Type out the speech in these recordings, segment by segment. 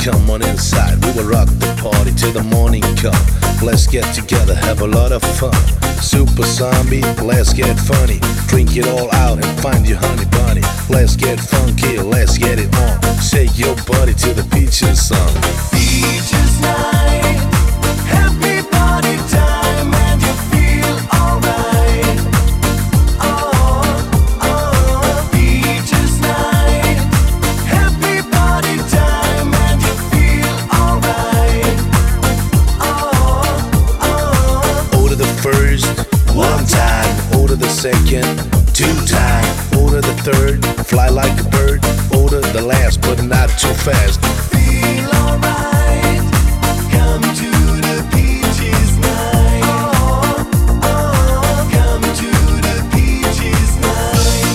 come on inside. We will rock the party till the morning come. Let's get together, have a lot of fun. Super zombie, let's get funny. Drink it all out and find your honey bunny. Let's get funky, let's get it on. Shake your body to the Peaches song. Peaches night, happy party time, and you feel alright. Oh, oh, Peaches night, happy party time, and you feel alright. Oh, oh. Order the first, one time. Order the second, two time. Order the third, fly like a bird. Order the last, but not too fast. Feel alright, come to the Peaches night. Oh, oh, come to the Peaches night.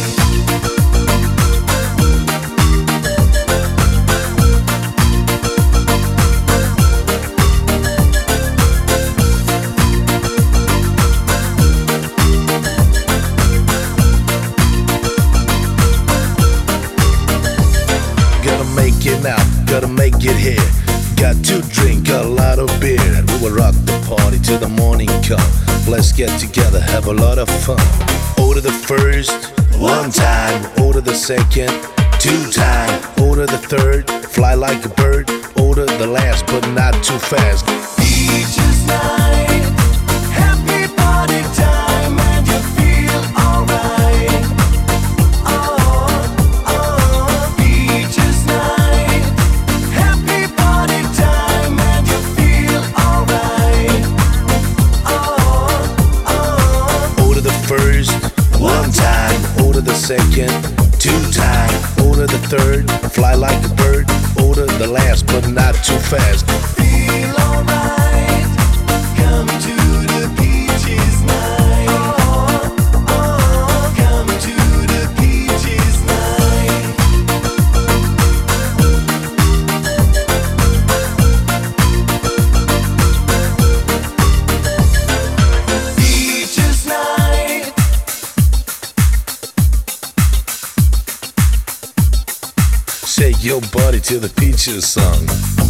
Gotta make it now, gotta make it here. Got to drink a lot of beer. And we will rock the party till the morning come. Let's get together, have a lot of fun. Order the first, one time. Order the second, two time. Order the third, fly like a bird. Order the last, but not too fast. Peaches night, happy party time, and you feel alright. Oh, oh, Peaches night, happy party time, and you feel alright. Oh, oh. Order the first, one time. Order the second, two time. Order the third, fly like a bird. Order the last, but not too fast. Feel alright, come to the Peaches night. Oh, oh, come to the Peaches night. Peaches night. Shake your body to the Peaches song.